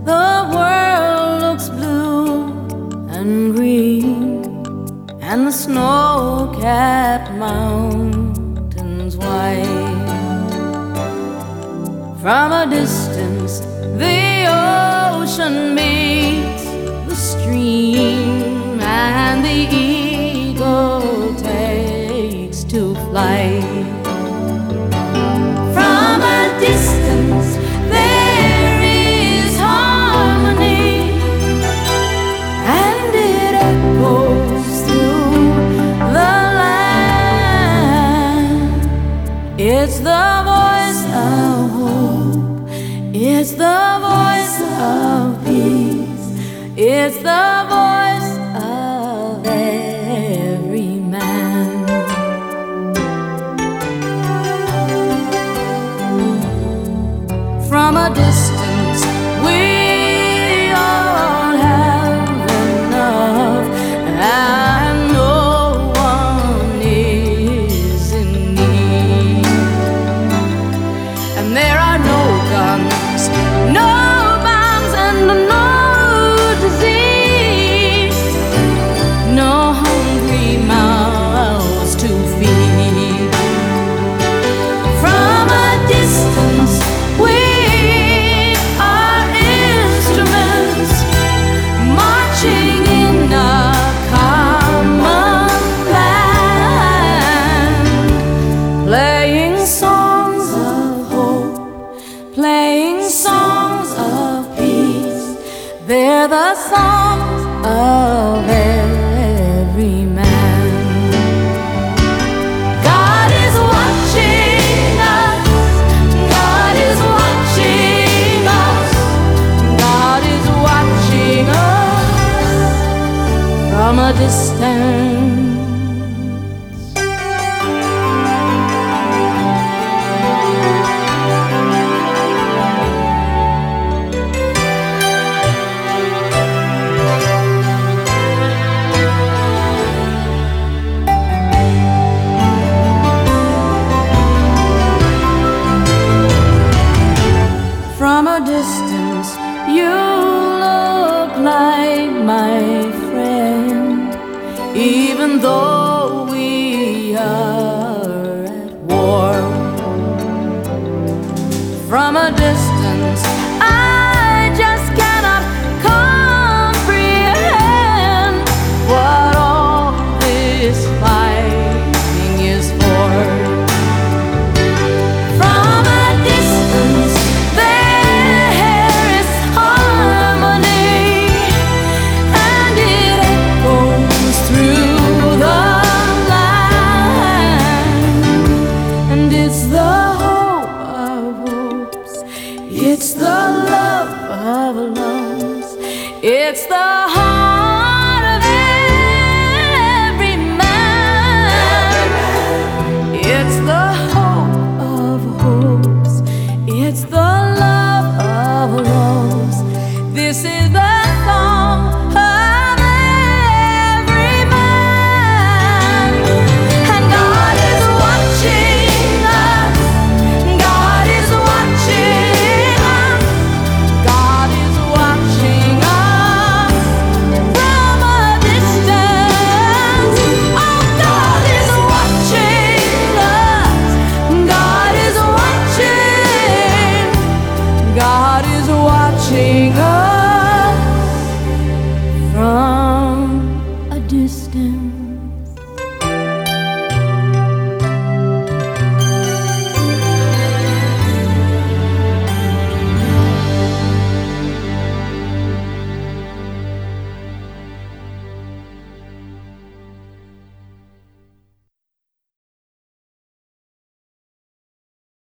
The world looks blue and green, and the snow-capped mountains white. From a distance, the ocean meets the stream, and the eagle takes to flight. From a distance, there is harmony, and it echoes through the land. It's the voice of hope, it's the voice of peace, it's the voice of every man. From a distance, we all have enough, and no one is in need. And there are no guns, no bombs, and no disease, no hungry mouths to feed. From a distance, we are instruments marching in a common land, playing songs of hope, playing songs of peace. They're the songs of every man. God is watching us, God is watching us, God is watching us from a distance. From a distance, you look like my friend, even though we are at war. From a distance, I just cannot comprehend what all this fighting is for. From a distance, it's the love of loves, it's the heart of every man. It's the hope of hopes, it's the love of loves. This is the song of every man. And God is watching us, God is watching us, God is watching us from a distance. Oh, God is watching us, God is watching, God is watching us from a distance.